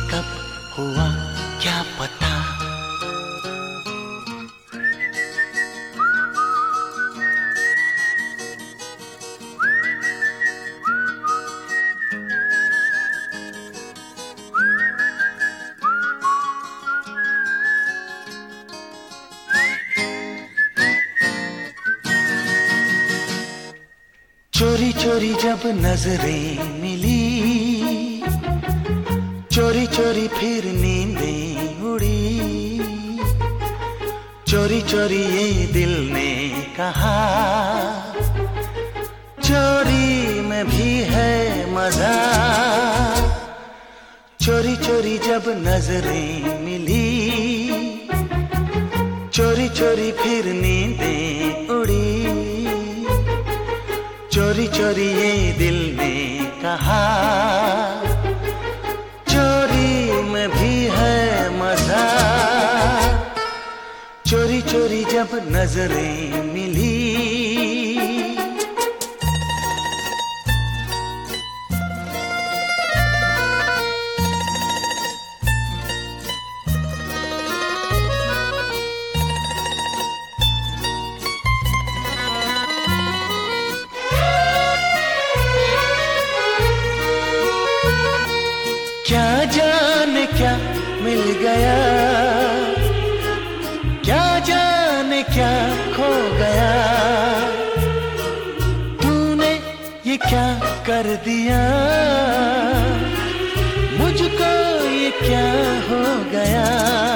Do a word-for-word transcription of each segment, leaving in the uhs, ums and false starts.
कब हुआ क्या पता। चोरी चोरी जब नजरें मिली, चोरी चोरी फिर नींदें उड़ी। चोरी चोरी ये दिल ने कहा, चोरी में भी है मजा। चोरी चोरी जब नजरें मिली, चोरी चोरी फिर नींदें उड़ी। चोरी चोरी ये दिल ने कहा, चोरी में भी है मजा। चोरी चोरी जब नजरें मिली। क्या जाने क्या मिल गया, क्या जाने क्या खो गया। तूने ये क्या कर दिया, मुझको ये क्या हो गया।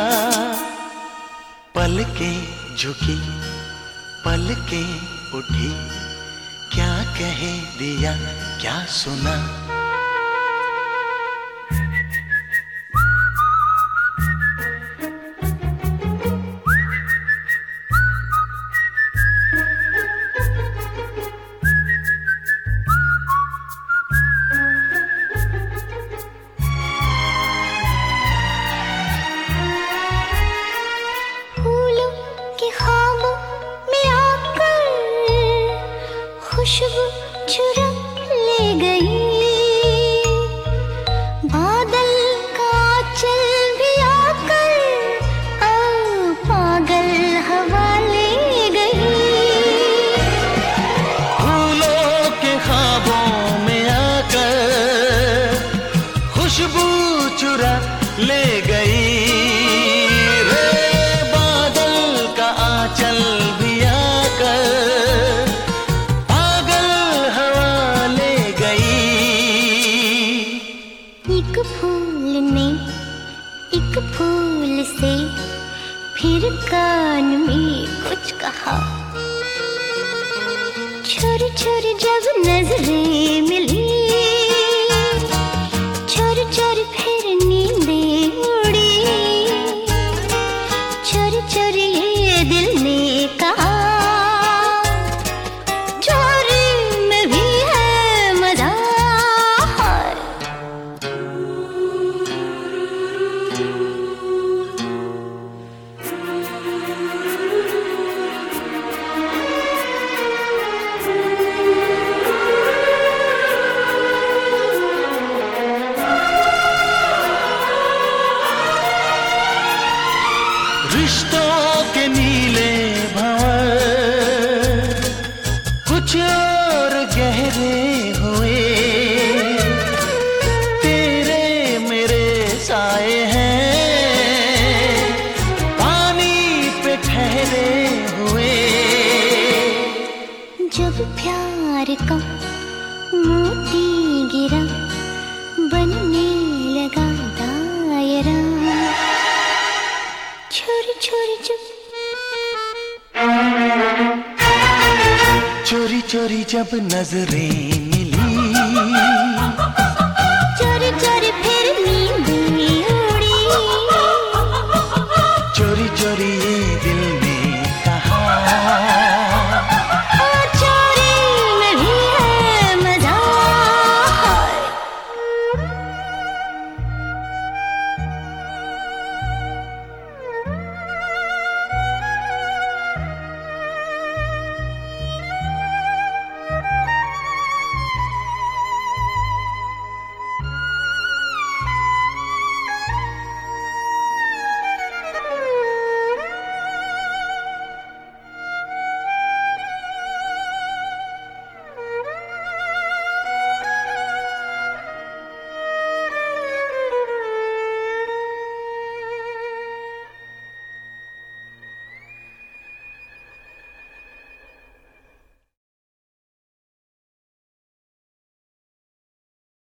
पलकें झुकी पलकें उठी, क्या कह दिया क्या सुना। खुशबू चुरा ले गई, बादल का चल भी आकर आ पागल हवा ले गई। फूलों के ख्वाबों में आकर खुशबू चुरा ले गई। रे बादल का आंचल भी आकर एक फूल ने एक फूल से फिर कान में कुछ कहा। छोरी छोरी जब नजरें मिली, छोरी छोरी फिर नींदें उड़ी। छोरी छोरी ये दिल ने कहा, चोरी में भी है मजा। रिश्तों के नीले भंवर कुछ और गहरे हुए। तेरे मेरे साए हैं पानी पे ठहरे हुए। जब प्यार का मोती गिरा, बनने लगा दायरा। छोरी छोरी जब चोरी चोरी जब नजरें